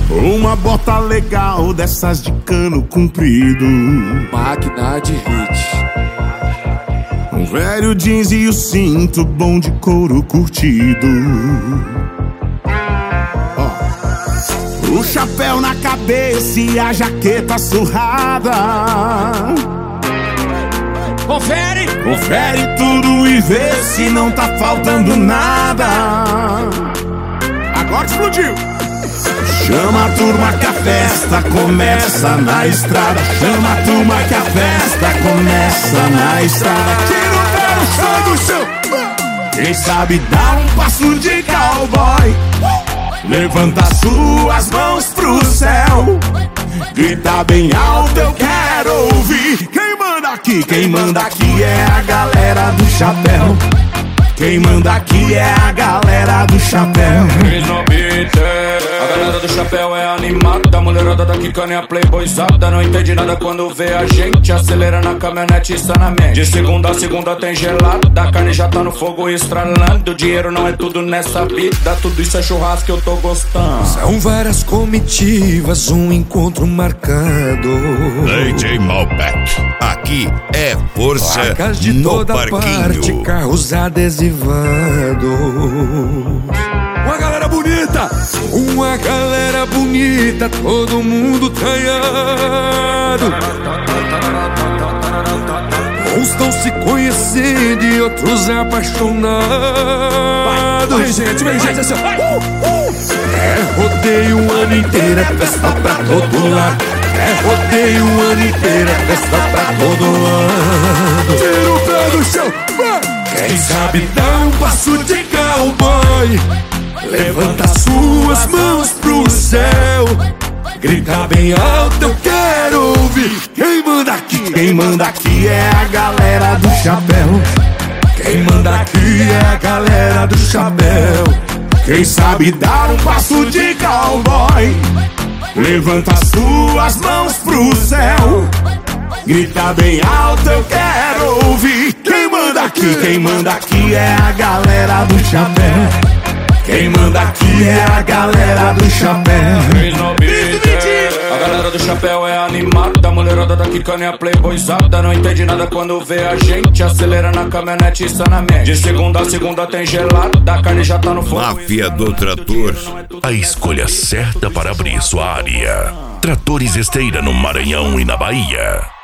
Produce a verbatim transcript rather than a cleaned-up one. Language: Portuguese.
Uma bota legal dessas de cano comprido, máquina de hit. Um velho jeans e o cinto bom de couro curtido. Oh. O chapéu na cabeça e a jaqueta surrada. Confere! Confere tudo e vê se não tá faltando nada. Agora explodiu! Chama a turma que a festa começa na estrada. Chama a turma que a festa começa na estrada. Tira o pé no chão do chão. Quem sabe dá um passo de cowboy. Levanta suas mãos pro céu. Grita bem alto, eu quero ouvir. Quem manda aqui? Quem manda aqui é a galera do chapéu. Quem manda aqui é a galera do chapéu. A galera do chapéu é animada. A mulherada daqui caninha playboyzada. Não entende nada quando vê a gente. Acelera na caminhonete e sanamente. De segunda a segunda tem gelado. Da carne já tá no fogo estralando. Dinheiro não é tudo nessa vida. Tudo isso é churrasco que eu tô gostando. São várias comitivas, um encontro marcado. D J Malbec, aqui é força placas de no toda parquinho. Parte, carros adesivados. Uma galera bonita, uma galera bonita, todo mundo traiado. Uns estão se conhecendo e outros apaixonados. Vem gente, vem gente assim. uh, uh. É rodeio o ano inteiro, é festa pra todo lado. É rodeio o ano inteiro, é festa pra todo lado. Tira o pé do chão, vai. Quem sabe dá um passo de cowboy. Levanta suas mãos pro céu. Grita bem alto, eu quero ouvir. Quem manda aqui? Quem manda aqui é a galera do chapéu. Quem manda aqui é a galera do chapéu. Quem sabe dar um passo de cowboy. Levanta suas mãos pro céu. Grita bem alto, eu quero ouvir. Quem manda aqui? Quem manda aqui é a galera do chapéu. Quem manda aqui é a galera do chapéu. A galera do chapéu é animada. A mulherada daqui caninha playboyzada. Não entende nada quando vê a gente. Acelera na caminhonete e sanamente. De segunda a segunda tem gelado. Da carne já tá no fogo. Máfia do Trator, a escolha certa para abrir sua área. Tratores Esteira no Maranhão e na Bahia.